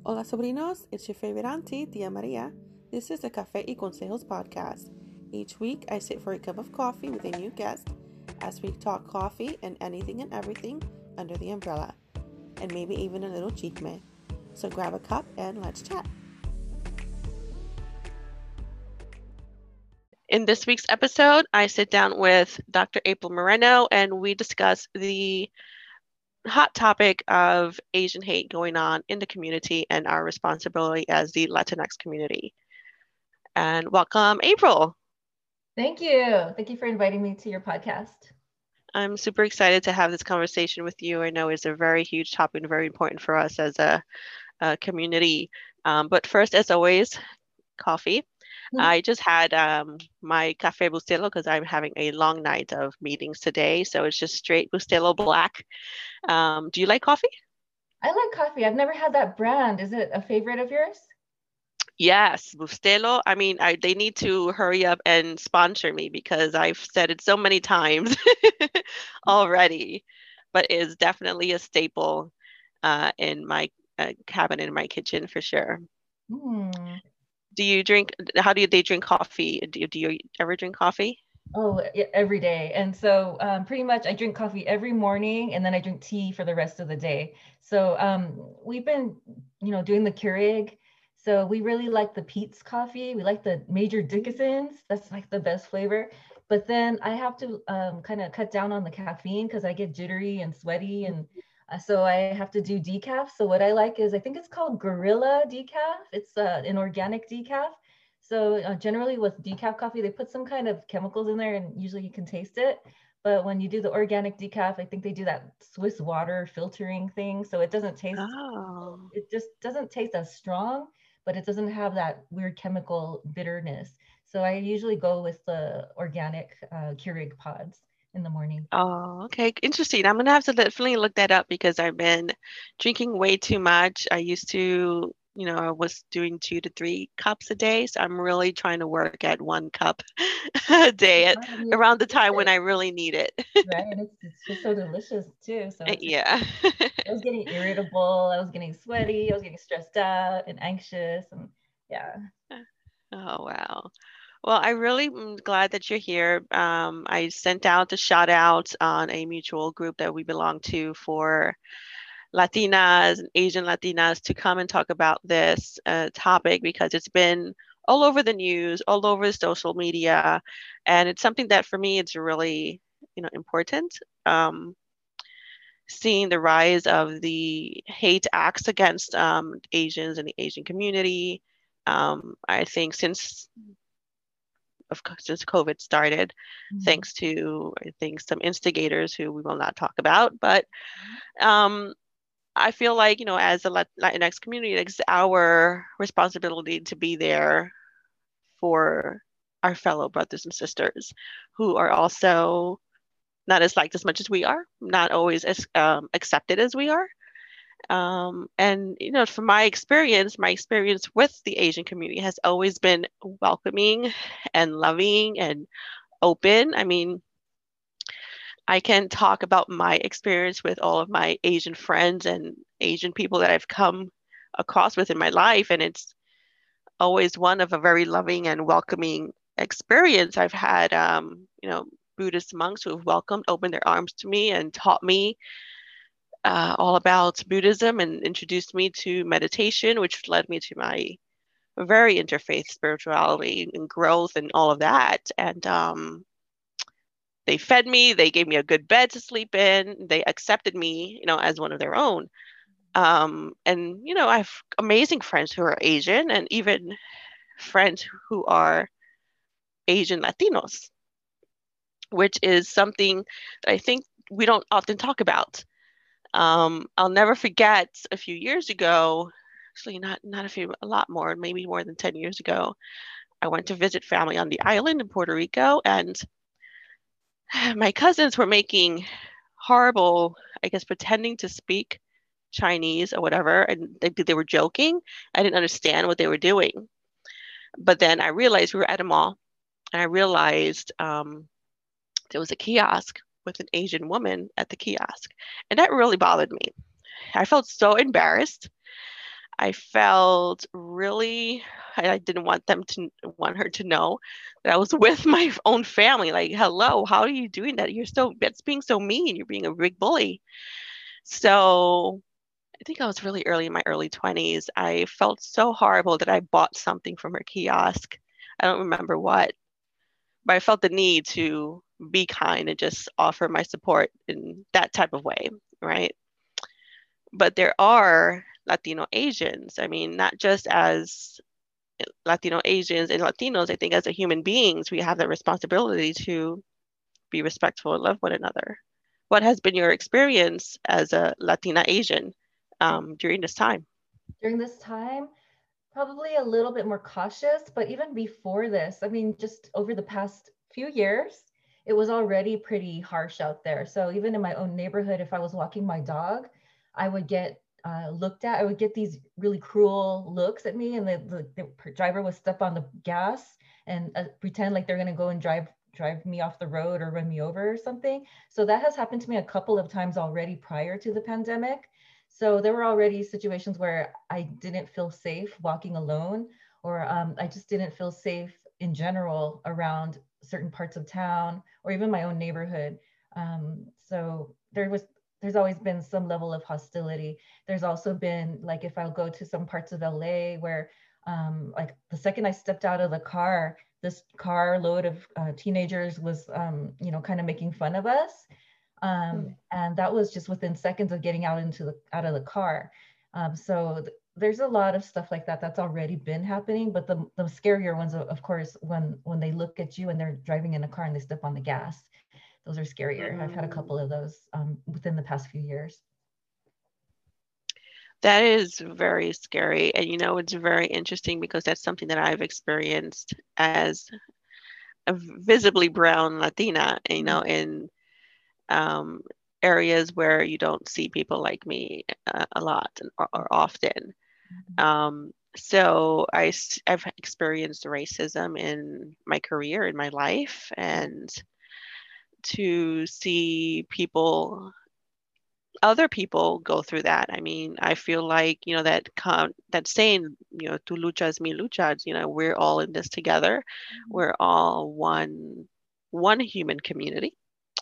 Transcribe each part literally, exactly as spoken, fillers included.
Hola sobrinos, it's your favorite auntie, Tia Maria. This is the Café y Consejos podcast. Each week I sit for a cup of coffee with a new guest as we talk coffee and anything and everything under the umbrella, and maybe even a little chisme. So grab a cup and let's chat. In this week's episode, I sit down with Doctor April Moreno and we discuss the hot topic of Asian hate going on in the community and our responsibility as the Latinx community. And welcome, April. Thank you. Thank you for inviting me to your podcast. I'm super excited to have this conversation with you. I know it's a very huge topic and very important for us as a, a community. Um, but first, as always, coffee. Mm-hmm. I just had um, my Café Bustelo because I'm having a long night of meetings today. So it's just straight Bustelo Black. Um, do you like coffee? I like coffee. I've never had that brand. Is it a favorite of yours? Yes, Bustelo. I mean, I, they need to hurry up and sponsor me because I've said it so many times already, but it's definitely a staple uh, in my uh, cabinet in my kitchen for sure. Mm. Do you drink, how do you, they drink coffee? Do you, do you ever drink coffee? Oh, every day. And so um, pretty much I drink coffee every morning and then I drink tea for the rest of the day. So um, we've been, you know, doing the Keurig. So we really like the Peet's coffee. We like the Major Dickinson's. That's like the best flavor. But then I have to um, kind of cut down on the caffeine because I get jittery and sweaty. And uh, so I have to do decaf. So what I like is, I think it's called Gorilla Decaf. It's uh, an organic decaf. So uh, generally with decaf coffee, they put some kind of chemicals in there and usually you can taste it. But when you do the organic decaf, I think they do that Swiss water filtering thing. So it doesn't taste, oh. it just doesn't taste as strong, but it doesn't have that weird chemical bitterness. So I usually go with the organic uh, Keurig pods in the morning. Oh, okay. Interesting. I'm going to have to definitely look that up because I've been drinking way too much. I used to, you know, I was doing two to three cups a day. So I'm really trying to work at one cup a day at around the time when I really need it. Right. And it's, it's just so delicious too. So it's yeah. I was getting irritable. I was getting sweaty. I was getting stressed out and anxious. And yeah. Oh, wow. Well, I really am glad that you're here. Um, I sent out a shout out on a mutual group that we belong to for Latinas and Asian Latinas to come and talk about this uh, topic because it's been all over the news, all over social media, and it's something that for me it's really, you know, important. Um, seeing the rise of the hate acts against um, Asians and the Asian community. Um, I think since of since COVID started, mm-hmm. thanks to I think some instigators who we will not talk about, but um, I feel like, you know, as a Latinx community, it's our responsibility to be there for our fellow brothers and sisters who are also not as liked as much as we are, not always as um, accepted as we are. Um, and, you know, from my experience, my experience with the Asian community has always been welcoming and loving and open. I mean, I can talk about my experience with all of my Asian friends and Asian people that I've come across with in my life. And it's always one of a very loving and welcoming experience. I've had, um, you know, Buddhist monks who have welcomed, opened their arms to me and taught me uh, all about Buddhism and introduced me to meditation, which led me to my very interfaith spirituality and growth and all of that. And, um, they fed me, they gave me a good bed to sleep in, they accepted me, you know, as one of their own. Um, and, you know, I have amazing friends who are Asian and even friends who are Asian Latinos, which is something that I think we don't often talk about. Um, I'll never forget a few years ago, actually not, not a few, a lot more, maybe more than ten years ago, I went to visit family on the island in Puerto Rico, and my cousins were making horrible, I guess, pretending to speak Chinese or whatever, and they, they were joking. I didn't understand what they were doing. But then I realized we were at a mall, and I realized um, there was a kiosk with an Asian woman at the kiosk, and that really bothered me. I felt so embarrassed. I felt really, I I didn't want them to want her to know that I was with my own family. Like, hello, how are you doing that? You're so, that's being so mean. You're being a big bully. So I think I was really early in my early twenties. I felt so horrible that I bought something from her kiosk. I don't remember what, but I felt the need to be kind and just offer my support in that type of way, right? But there are Latino Asians. I mean, not just as Latino Asians and Latinos, I think as a human beings, we have the responsibility to be respectful and love one another. What has been your experience as a Latina Asian um, during this time? During this time, probably a little bit more cautious, but even before this, I mean, just over the past few years, it was already pretty harsh out there. So even in my own neighborhood, if I was walking my dog, I would get uh, looked at. I would get these really cruel looks at me, and the, the, the driver would step on the gas and uh, pretend like they're going to go and drive drive me off the road or run me over or something. So that has happened to me a couple of times already prior to the pandemic. So there were already situations where I didn't feel safe walking alone, or um, I just didn't feel safe in general around certain parts of town or even my own neighborhood. Um, so there was, there's always been some level of hostility. There's also been, like, if I'll go to some parts of L A where, um, like, the second I stepped out of the car, this car load of uh, teenagers was, um, you know, kind of making fun of us. Um, and that was just within seconds of getting out into the out of the car. Um, so th- there's a lot of stuff like that that's already been happening. But the the scarier ones, of of course, when when they look at you and they're driving in a car and they step on the gas, those are scarier. I've had a couple Mm, of those um, within the past few years. that is very scary. And you know, it's very interesting because that's something that I've experienced as a visibly brown Latina, you know, in um, areas where you don't see people like me uh, a lot or, or often. Um, so I, have experienced racism in my career, in my life, and to see people, other people go through that. I mean, I feel like, you know, that con that saying, you know, tu luchas, mi luchas, you know, we're all in this together. We're all one, one human community.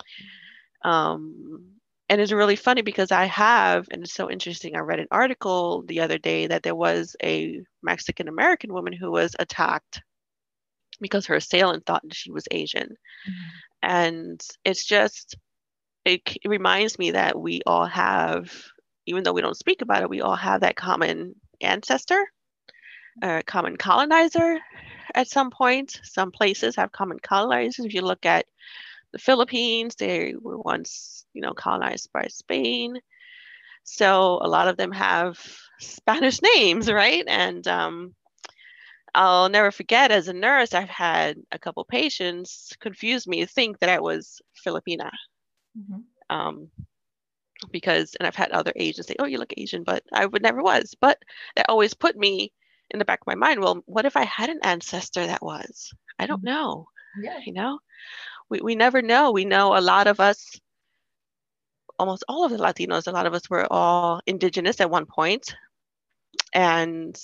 Um, and it's really funny because I have, and it's so interesting. I read an article the other day that there was a Mexican American woman who was attacked because her assailant thought she was Asian. Mhm. And it's just, it, it reminds me that we all have, even though we don't speak about it, we all have that common ancestor, a common colonizer at some point. Some places have common colonizers. If you look at the Philippines, they were once, you know, colonized by Spain. So a lot of them have Spanish names, right? And um, I'll never forget as a nurse, I've had a couple patients confuse me, think that I was Filipina. Mhm. Um, because, and I've had other Asians say, oh, you look Asian, but I would never was. But that always put me in the back of my mind, well, what if I had an ancestor that was? I don't Mhm. know, Yeah. you know? We, we never know. We know a lot of us, almost all of the Latinos, a lot of us were all indigenous at one point, and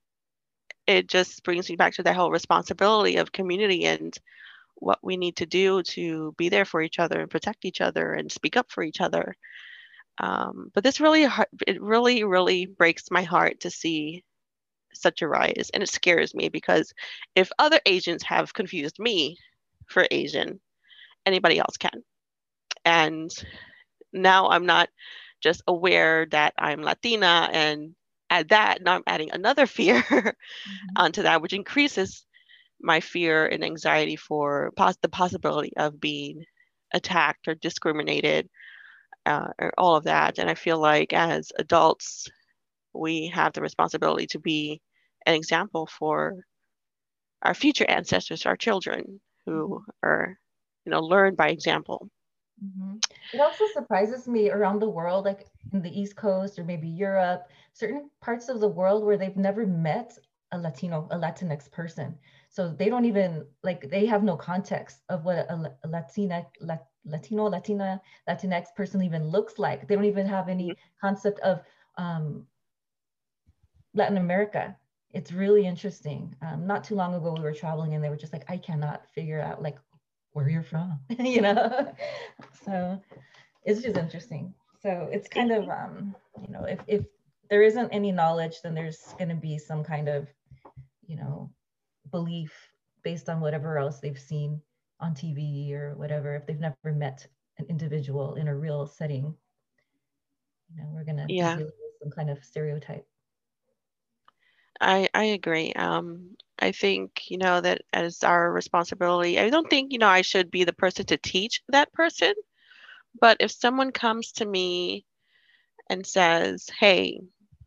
it just brings me back to that whole responsibility of community and what we need to do to be there for each other and protect each other and speak up for each other. Um, but this really, it really, really breaks my heart to see such a rise, and it scares me because if other Asians have confused me for Asian, anybody else can. And now I'm not just aware that I'm Latina and add that, now I'm adding another fear Mhm. onto that, which increases my fear and anxiety for pos- the possibility of being attacked or discriminated, uh, or all of that. And I feel like as adults, we have the responsibility to be an example for our future ancestors, our children who are, you know, learn by example. Mhm. It also surprises me around the world, like in the East Coast or maybe Europe, certain parts of the world where they've never met a Latino, a Latinx person. So they don't even like they have no context of what a, La- a Latina, La- Latino, Latina, Latinx person even looks like. They don't even have Mhm. any concept of um, Latin America. It's really interesting. Um, not too long ago, we were traveling and they were just like, I cannot figure out like where you're from, you know? So it's just interesting. So it's kind of, um, you know, if, if there isn't any knowledge, then there's going to be some kind of, you know, belief based on whatever else they've seen on T V or whatever. If they've never met an individual in a real setting, you know, we're going to be Yeah, dealing with some kind of stereotype. I I agree. Um, I think, you know, that as our responsibility, I don't think, you know, I should be the person to teach that person, but if someone comes to me and says, "Hey,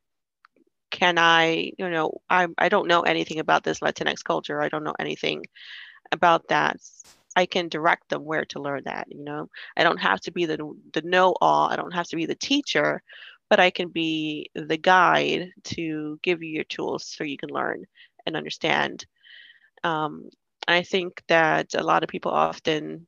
can I, you know, I I don't know anything about this Latinx culture. I don't know anything about that." I can direct them where to learn that, you know. I don't have to be the the know-all. I don't have to be the teacher, but I can be the guide to give you your tools so you can learn and understand. Um, I think that a lot of people often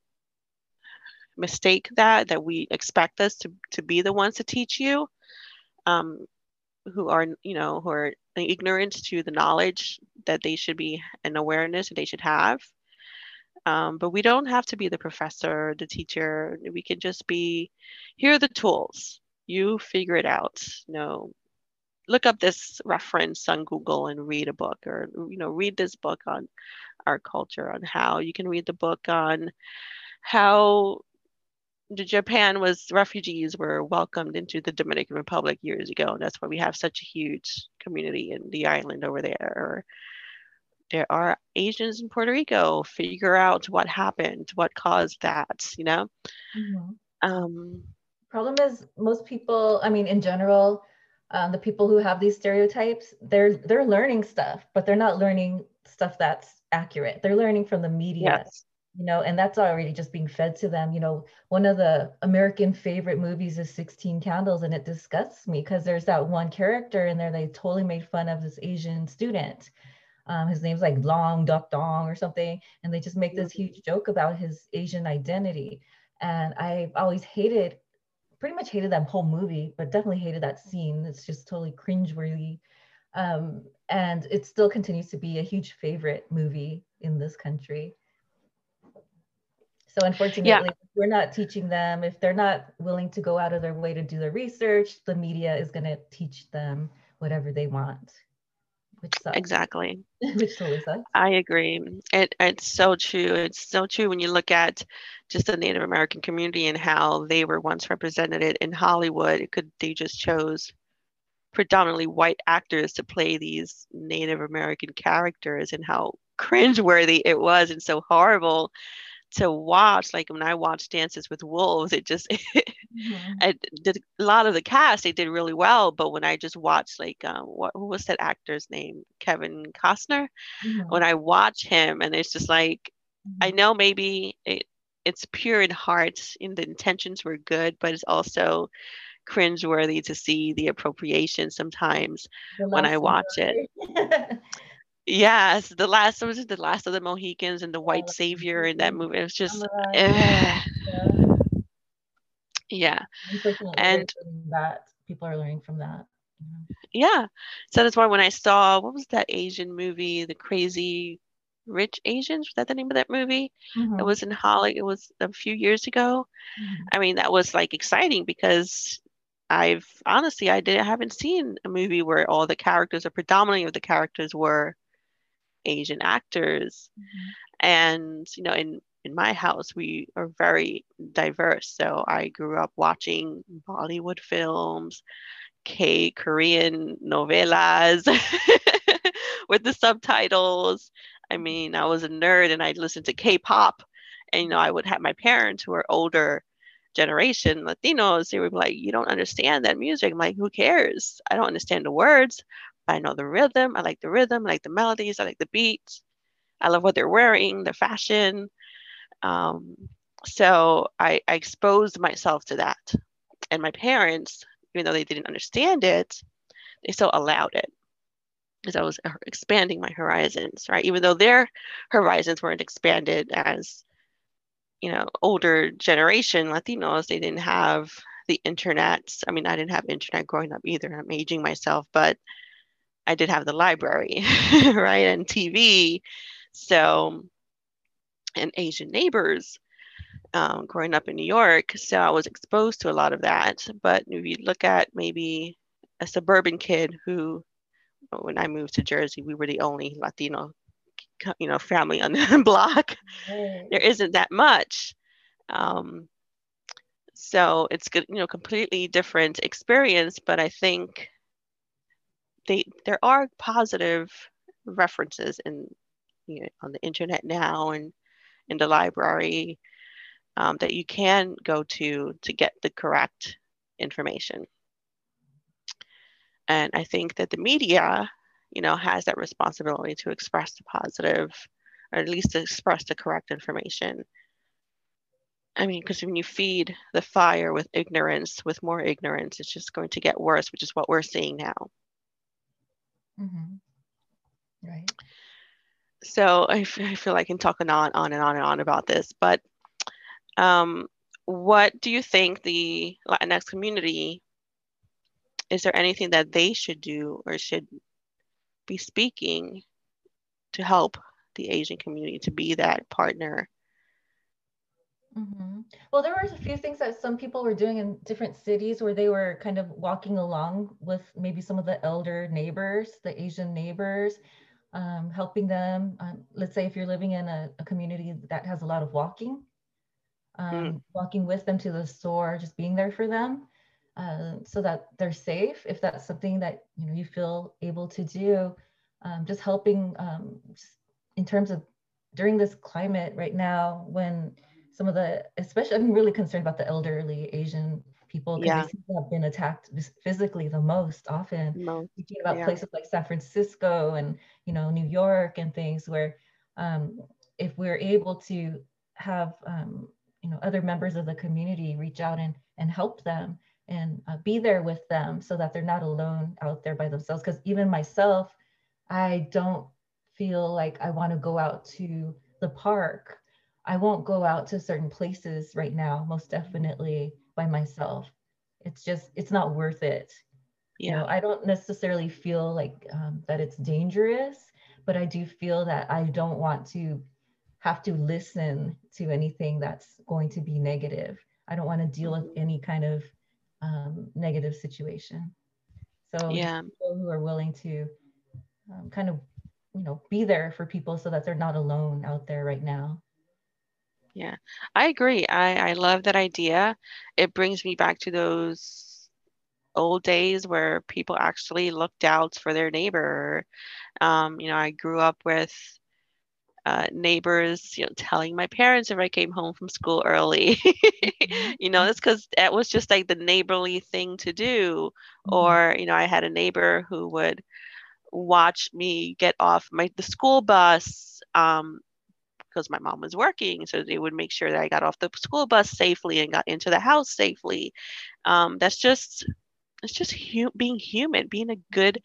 mistake that, that we expect us to, to be the ones to teach you, um, who are, you know, who are ignorant to the knowledge that they should be and awareness that they should have. Um, but we don't have to be the professor, the teacher. We can just be, here are the tools. You figure it out. You know, look up this reference on Google and read a book, or, you know, read this book on our culture, on how you can read the book on how the Japan was refugees were welcomed into the Dominican Republic years ago. And that's why we have such a huge community in the island over there. Or there are Asians in Puerto Rico. Figure out what happened, what caused that, you know? Mhm. Um, Problem is most people, I mean, in general, um, the people who have these stereotypes, they're they're learning stuff, but they're not learning stuff that's accurate. They're learning from the media, yes. you know, and that's already just being fed to them. You know, one of the American favorite movies is sixteen Candles, and it disgusts me because there's that one character in there they totally made fun of this Asian student. Um, his name's like Long Duck Dong or something, and they just make this huge joke about his Asian identity. And I always hated, pretty much hated that whole movie, but definitely hated that scene. It's just totally cringeworthy. Um, and it still continues to be a huge favorite movie in this country. So Yeah, unfortunately, we're not teaching them. If they're not willing to go out of their way to do the research, the media is going to teach them whatever they want, which sucks, exactly. which totally sucks. I agree. It, it's so true. It's so true when you look at just the Native American community and how they were once represented in Hollywood. It could they just chose predominantly white actors to play these Native American characters, and how cringeworthy it was and so horrible to watch. Like when I watched Dances with Wolves, it just Mhm. I did a lot of the cast. They did really well, but when I just watched like um, what who was that actor's name? Kevin Costner. When Mhm. I watch him, and it's just like I Mhm. know maybe it it's pure in heart and the intentions were good, but it's also cringeworthy to see the appropriation sometimes The when I Last watch it. Samurai. Yes, the last was it the last of the Mohicans and the Yeah, white like savior in that Last movie. It was just, Samurai. eh, Yeah. yeah, Unfortunately, they're and learning that. People are learning from that. yeah. So that's why when I saw what was that Asian movie, The Crazy Rich Asians? Was that the name of that movie? It Mhm. was in Holly. It was a few years ago. Mhm. I mean, that was like exciting because I've honestly I did I haven't seen a movie where all the characters or predominantly of the characters were Asian actors. Mhm. And you know, in in my house we are very diverse. So I grew up watching Bollywood films, K Korean novelas with the subtitles. I mean, I was a nerd and I listened to K-pop. And you know, I would have my parents who are older generation Latinos, they were like, "You don't understand that music." I'm like, "Who cares? I don't understand the words, but I know the rhythm. I like the rhythm. I like the melodies. I like the beats. I love what they're wearing, their fashion." Um, so I, I exposed myself to that. And my parents, even though they didn't understand it, they still allowed it because I was expanding my horizons, right? Even though their horizons weren't expanded as, you know, older generation Latinos, they didn't have the internet. I mean, I didn't have internet growing up either. I'm aging myself, but I did have the library, right, and T V, so and Asian neighbors um, growing up in New York. So I was exposed to a lot of that. But if you look at maybe a suburban kid who, when I moved to Jersey, we were the only Latino, you know, family on the block. Right. There isn't that much. Um, so it's good, you know, completely different experience. But I think they there are positive references in, you know, on the internet now and in the library, um, that you can go to to get the correct information. And I think that the media, you know, has that responsibility to express the positive, or at least to express the correct information. I mean, because when you feed the fire with ignorance, with more ignorance, it's just going to get worse, which is what we're seeing now. Mm-hmm. Right. So I, f- I feel like I can talk on, on and on and on about this, but um, what do you think the Latinx community, is there anything that they should do or should be speaking to help the Asian community to be that partner? Hmm. Well, there were a few things that some people were doing in different cities where they were kind of walking along with maybe some of the elder neighbors, the Asian neighbors, um, helping them. Um, let's say if you're living in a, a community that has a lot of walking, Mm, um, walking with them to the store, just being there for them, uh, so that they're safe. If that's something that you know you feel able to do, um, just helping um, just in terms of during this climate right now, when some of the, especially I'm really concerned about the elderly Asian people because they yeah, seem to have been attacked physically the most often. most, Thinking about yeah. places like San Francisco and you know New York and things where um, if we're able to have um, you know other members of the community reach out and and help them and uh, be there with them so that they're not alone out there by themselves, because even myself, I don't feel like I want to go out to the park. I won't go out to certain places right now, most definitely by myself. It's just it's not worth it. You Yeah. know, I don't necessarily feel like um, that it's dangerous, but I do feel that I don't want to have to listen to anything that's going to be negative. I don't want to deal with Mhm. any kind of um, negative situation. So just Yeah. people who are willing to um, kind of, you know, be there for people so that they're not alone out there right now. Yeah. I agree. I, I love that idea. It brings me back to those old days where people actually looked out for their neighbor. Um, you know, I grew up with uh, neighbors, you know, telling my parents if I came home from school early. Mhm. You know, that's because that was just like the neighborly thing to do. Mhm. Or, you know, I had a neighbor who would watch me get off my the school bus, um, because my mom was working, so they would make sure that I got off the school bus safely and got into the house safely. Um, that's just it's just hu- being human, being a good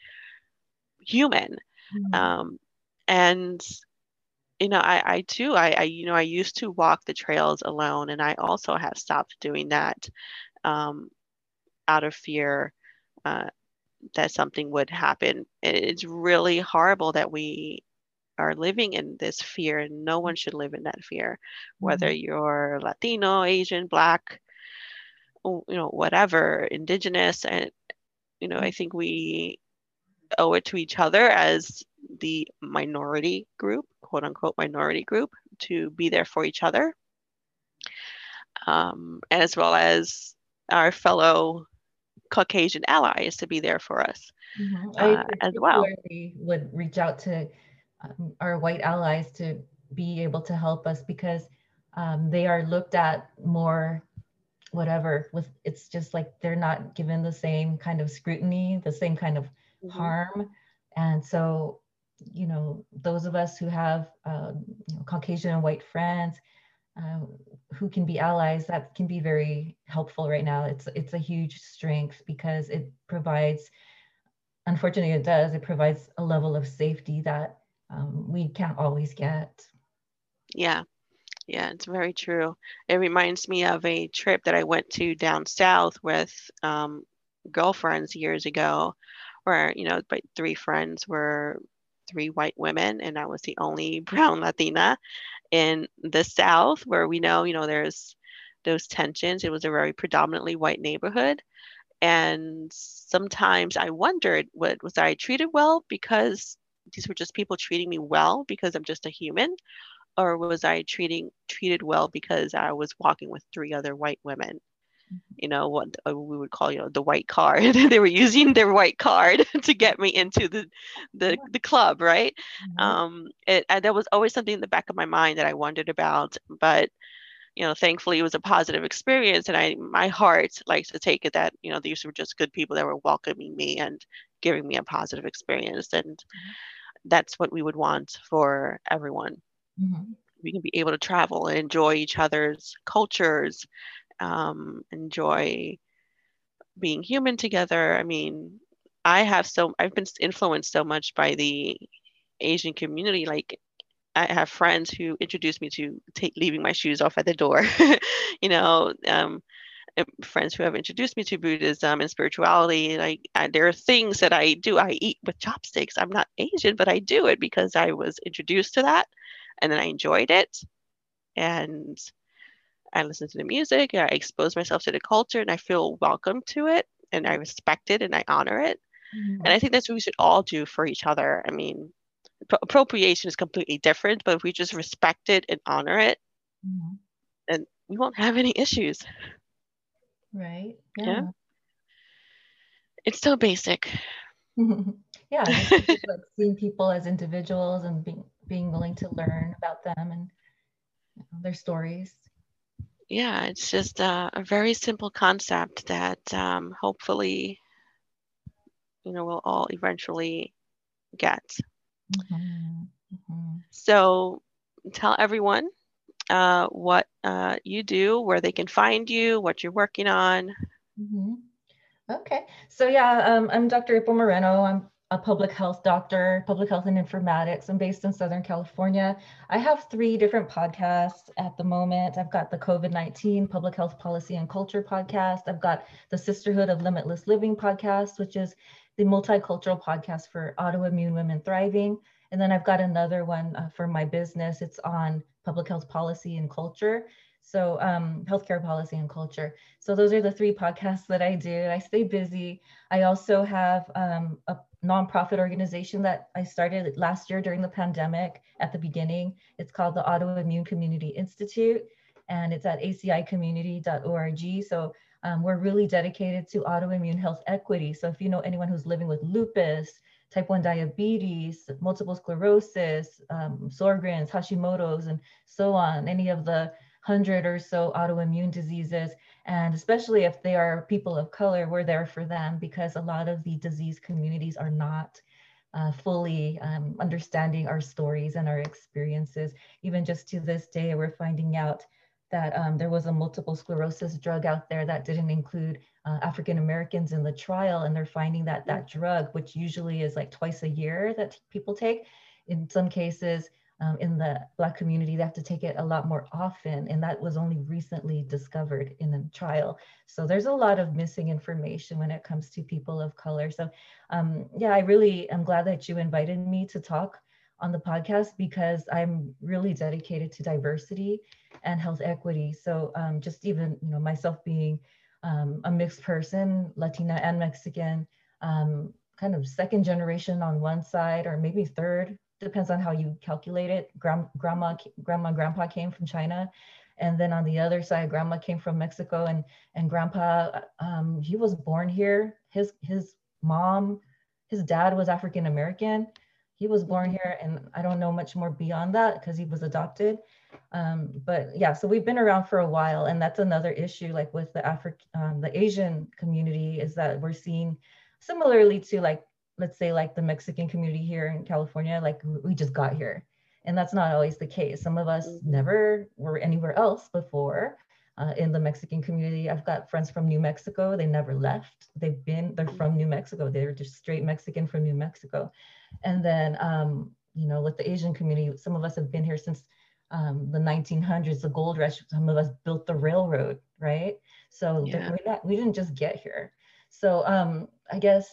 human. Mhm. Um, and you know, I, I too, I, I, you know, I used to walk the trails alone, and I also have stopped doing that, um, out of fear, uh, that something would happen. It's really horrible that we are living in this fear, and no one should live in that fear, whether Mhm. you're Latino, Asian, Black, you know, whatever, indigenous. And, you know, I think we owe it to each other as the minority group, quote unquote minority group, to be there for each other, um, as well as our fellow Caucasian allies to be there for us, Mhm. I uh, as well. particularly would reach out to um, our white allies to be able to help us because um, they are looked at more whatever with it's just like they're not given the same kind of scrutiny, the same kind of Hmm. harm. And so you know those of us who have um, you know, Caucasian and white friends uh, who can be allies, that can be very helpful right now. It's it's a huge strength because it provides, unfortunately it does, it provides a level of safety that um, we can't always get. Yeah, yeah, it's very true. It reminds me of a trip that I went to down south with, um, girlfriends years ago, where, you know, my three friends were three white women, and I was the only brown Latina in the South, where we know, you know, there's those tensions. It was a very predominantly white neighborhood. And sometimes I wondered, what was I treated well because these were just people treating me well because I'm just a human, or was I treating treated well because I was walking with three other white women? You know what uh, we would call, you know, the white card. They were using their white card to get me into the the, the club, right? Mhm. Um, it, and that was always something in the back of my mind that I wondered about. But you know, thankfully it was a positive experience, and I my heart likes to take it that, you know, these were just good people that were welcoming me and giving me a positive experience, and that's what we would want for everyone. Mhm. We can be able to travel and enjoy each other's cultures, um, enjoy being human together. I mean, I have so I've been influenced so much by the Asian community. Like, I have friends who introduced me to take leaving my shoes off at the door. You know, um, uh, friends who have introduced me to Buddhism and spirituality. Like, uh, there are things that I do. I eat with chopsticks. I'm not Asian, but I do it because I was introduced to that, and then I enjoyed it, and I listen to the music. I expose myself to the culture, and I feel welcome to it, and I respect it, and I honor it. And I Mhm. think that's what we should all do for each other. I mean, appropriation is completely different, but if we just respect it and honor it, Mhm. then we won't have any issues. Right. Yeah, Yeah. it's so basic. Yeah, just really like seeing people as individuals and being being willing to learn about them and you know, their stories. Yeah, it's just uh, a very simple concept that um, hopefully, you know, we'll all eventually get. Mhm. Mhm. So tell everyone uh, what uh, you do, where they can find you, what you're working on. Mhm. Okay. So yeah, um, I'm Doctor April Moreno. I'm a public health doctor, public health and informatics. I'm based in Southern California. I have three different podcasts at the moment. I've got the COVID nineteen Public Health Policy and Culture podcast. I've got the Sisterhood of Limitless Living podcast, which is the multicultural podcast for autoimmune women thriving. And then I've got another one uh, for my business. It's on public health policy and culture. So um, healthcare policy and culture. So those are the three podcasts that I do. I stay busy. I also have um, a nonprofit organization that I started last year during the pandemic at the beginning. It's called the Autoimmune Community Institute, and it's at a c i community dot org. So um, we're really dedicated to autoimmune health equity. So if you know anyone who's living with lupus, type one diabetes, multiple sclerosis, um, Sjogren's, Hashimoto's, and so on, any of the hundred or so autoimmune diseases, and especially if they are people of color, we're there for them because a lot of the disease communities are not uh, fully um, understanding our stories and our experiences. Even just to this day, we're finding out that um, there was a multiple sclerosis drug out there that didn't include uh, African Americans in the trial. And they're finding that that drug, which usually is like twice a year that people take, in some cases, um, in the Black community, they have to take it a lot more often. And that was only recently discovered in a trial. So there's a lot of missing information when it comes to people of color. So um, yeah, I really am glad that you invited me to talk on the podcast because I'm really dedicated to diversity and health equity. So um, just even, you know, myself being um, a mixed person, Latina and Mexican, um, kind of second generation on one side, or maybe third, depends on how you calculate it. Gram- grandma, grandma, grandpa came from China. And then on the other side, grandma came from Mexico, and and grandpa, um, he was born here. His his mom, his dad was African American. He was born Mhm. here, and I don't know much more beyond that because he was adopted. Um, but yeah, so we've been around for a while, and that's another issue, like with the African, um, the Asian community, is that we're seeing similarly to like, let's say like the Mexican community here in California, like we just got here, and that's not always the case. Some of us Mhm. never were anywhere else before. Uh, in the Mexican community, I've got friends from New Mexico. They never left. They've been, they're from New Mexico. They're just straight Mexican from New Mexico. And then, um, you know, with the Asian community, some of us have been here since um, the nineteen hundreds, the gold rush. Some of us built the railroad, right? So Yeah. we're not, we didn't just get here. So um, I guess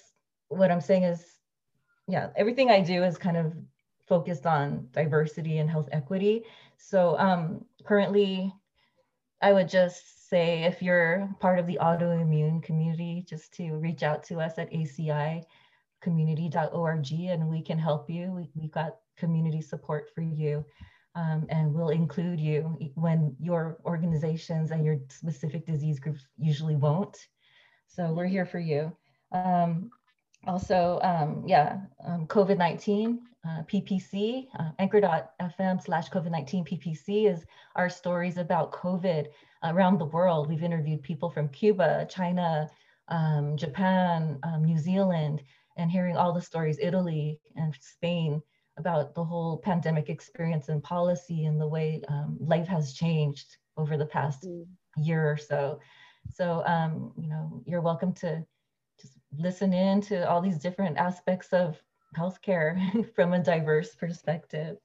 what I'm saying is, yeah, everything I do is kind of focused on diversity and health equity. So um, currently, I would just say if you're part of the autoimmune community, just to reach out to us at A C I community dot org and we can help you. We, we've got community support for you. Um, and we'll include you when your organizations and your specific disease groups usually won't. So we're here for you. Um, also, um, yeah, um, COVID nineteen, uh, P P C, uh, anchor dot f m slash COVID nineteen P P C is our stories about COVID around the world. We've interviewed people from Cuba, China, um, Japan, um, New Zealand, and hearing all the stories, Italy and Spain, about the whole pandemic experience and policy and the way um, life has changed over the past Mm. year or so. So, um, you know, you're welcome to just listen in to all these different aspects of healthcare from a diverse perspective.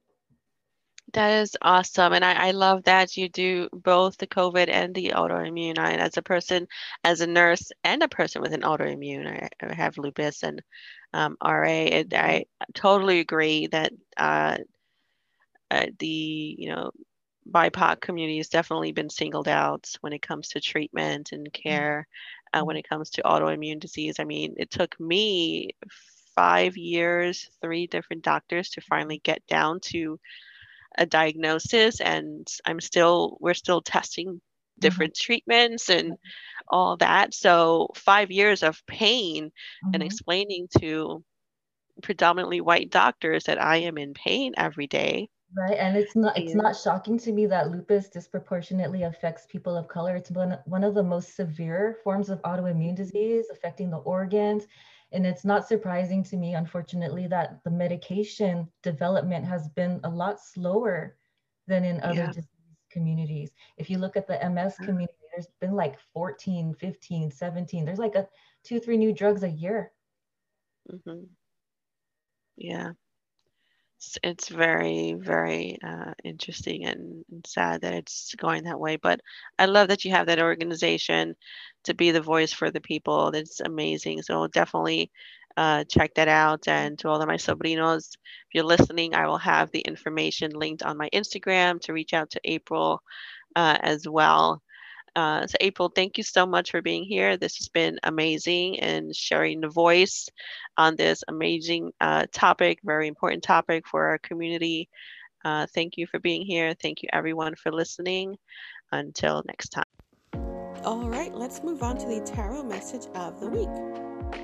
That is awesome. And I, I love that you do both the COVID and the autoimmune. I, as a person, as a nurse and a person with an autoimmune, I, I have lupus and um, R A. And I totally agree that uh, uh, the, you know, B I P O C community has definitely been singled out when it comes to treatment and care, uh, when it comes to autoimmune disease. I mean, it took me five years, three different doctors to finally get down to a diagnosis, and I'm still, we're still testing different mm-hmm. treatments and all that. So five years of pain mm-hmm. and explaining to predominantly white doctors that I am in pain every day. Right. And it's not it's not shocking to me that lupus disproportionately affects people of color. It's one, one of the most severe forms of autoimmune disease affecting the organs. And it's not surprising to me, unfortunately, that the medication development has been a lot slower than in other yeah. disease communities. If you look at the M S community, there's been like fourteen, fifteen, seventeen. There's like a two, three new drugs a year. Mm-hmm. Yeah. It's, it's very, very uh, interesting and, and sad that it's going that way. But I love that you have that organization to be the voice for the people. That's amazing. So definitely uh, check that out. And to all of my sobrinos, if you're listening, I will have the information linked on my Instagram to reach out to April uh, as well. Uh, so April, thank you so much for being here. This has been amazing and sharing the voice on this amazing uh, topic, very important topic for our community. Uh, thank you for being here. Thank you everyone for listening. Until next time. All right, let's move on to the tarot message of the week.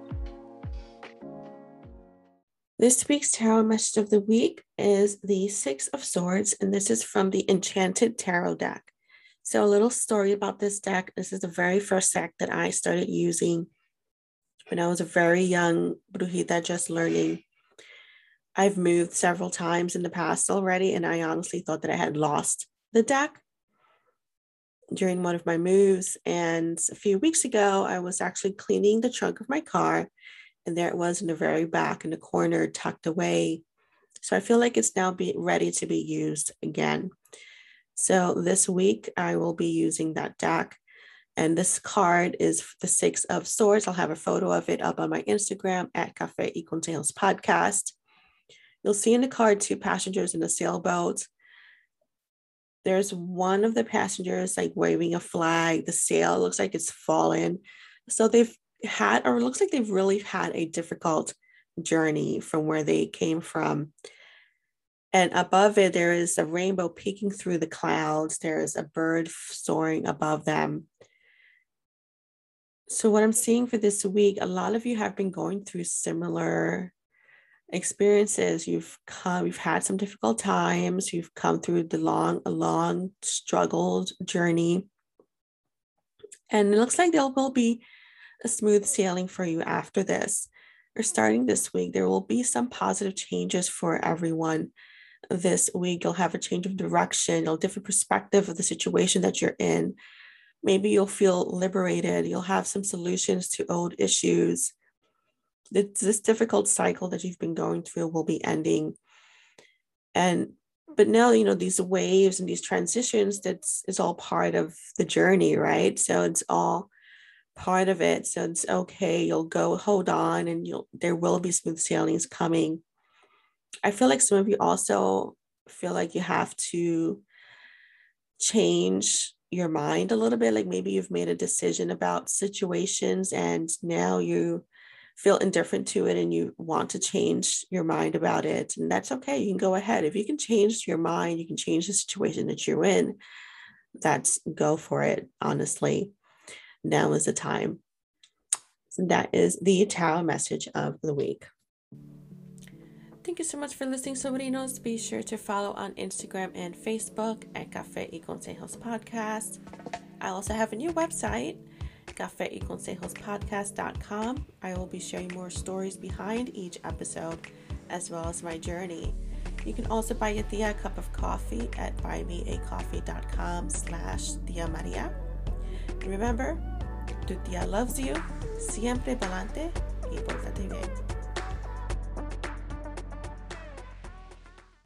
This week's tarot message of the week is the Six of Swords, and this is from the Enchanted Tarot deck. So a little story about this deck. This is the very first deck that I started using when I was a very young brujita, just learning. I've moved several times in the past already, and I honestly thought that I had lost the deck during one of my moves. And a few weeks ago, I was actually cleaning the trunk of my car, and there it was in the very back in the corner, tucked away. So I feel like it's now be ready to be used again. So this week I will be using that deck, and this card is the Six of Swords. I'll have a photo of it up on my Instagram at Cafe y Consejos Podcast. You'll see in the card two passengers in a sailboat. There's one of the passengers like waving a flag. The sail looks like it's fallen. So they've had, or it looks like they've really had a difficult journey from where they came from. And above it, there is a rainbow peeking through the clouds. There is a bird soaring above them. So what I'm seeing for this week, a lot of you have been going through similar experiences. You've come, you've had some difficult times. You've come through the long, a long struggled journey. And it looks like there will be a smooth sailing for you after this. Or starting this week, there will be some positive changes for everyone. This week, you'll have a change of direction, a different perspective of the situation that you're in. Maybe you'll feel liberated. You'll have some solutions to old issues. This, this difficult cycle that you've been going through will be ending. And, but now, you know, these waves and these transitions, that's is all part of the journey, right? So it's all part of it. So it's okay. You'll go hold on, and you'll there will be smooth sailings coming. I feel like some of you also feel like you have to change your mind a little bit. Like maybe you've made a decision about situations and now you feel indifferent to it and you want to change your mind about it. And that's okay. You can go ahead. If you can change your mind, you can change the situation that you're in. That's go for it. Honestly, now is the time. So that is the tarot message of the week. Thank you so much for listening, Sobrinos. Be sure to follow on Instagram and Facebook at Café y Consejos Podcast. I also have a new website, cafe y consejos podcast dot com. I will be sharing more stories behind each episode, as well as my journey. You can also buy your tia a cup of coffee at buymeacoffee.com slash Tia Maria. And remember, tu tia loves you. Siempre pa'lante y pórtate bien.